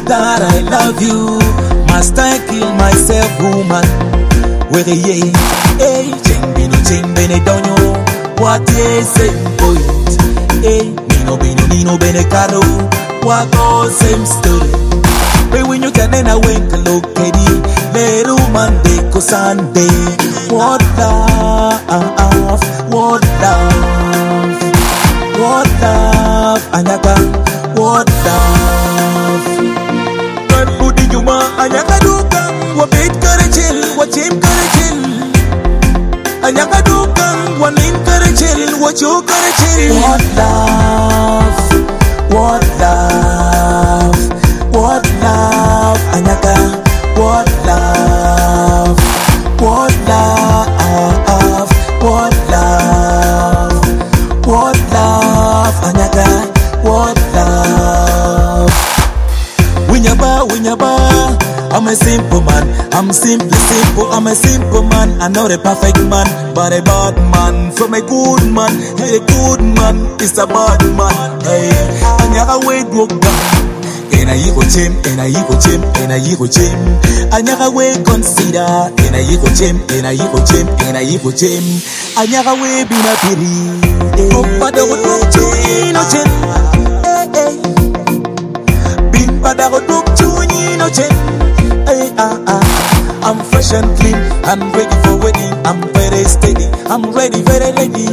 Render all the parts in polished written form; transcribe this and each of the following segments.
that I love you. Must I kill myself, woman? With a yay, hey, chimbini donyo. What is same point? Hey, nino bene caro. What all same story? But when you can then I wake a look at it, little Monday, cause Sunday. What love, what love, what love, Anyaka, what love. But put in your mind, Anyaka duka, what bait kare chill, what chim kare chill. Anyaka duka, what link kare chill, what you kare chill. What love, what love, what love, Anyaka, what love, what love, what love, what love, Anyaka, what love. Winyaba, I'm a simple man, I'm simply simple, I'm a simple man, I'm not a perfect man, but a bad man, from a good man, hey, a good man is a bad man, hey, Anyaka way broke down. And I go chim, and I go chim, and I go chim. I never way consider, and I go chim, and I go chim, and I go chim. I never way be na piri. Oh, but I would look to no chin. Bing, but I would look to no chin. I'm fresh and clean, I'm ready for wedding, I'm very steady, I'm ready, very ready.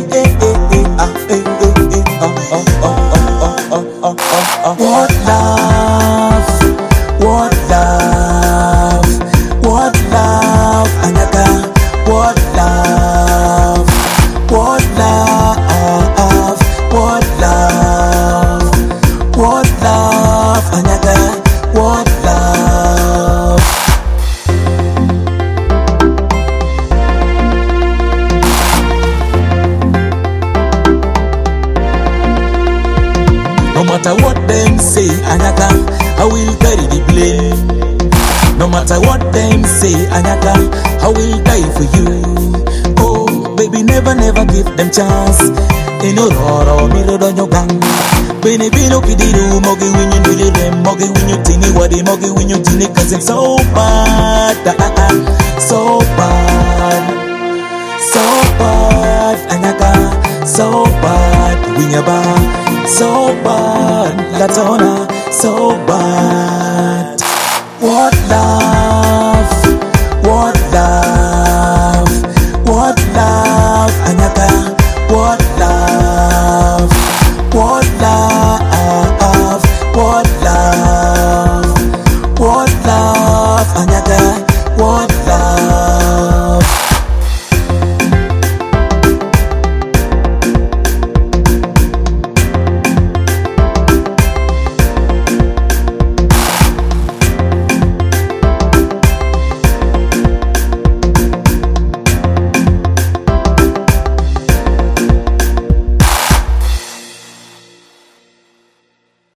What love, what love, what love, Anyaka, what love, what love, what love, what love, Anyaka, what love. No matter what them say, Anyaka, I will carry the blame. No matter what them say, Anyaka, I will die for you. Oh, baby, never give them chance. Ino roro, miro don yo gang. Bene bilo kidiru, mogi winyu nilirem, mogi winyu tini wadi, mogi winyu tini, cause it's so bad, so bad, so bad, Anyaka, so bad, winyaba. So bad, Latona, so bad. What love?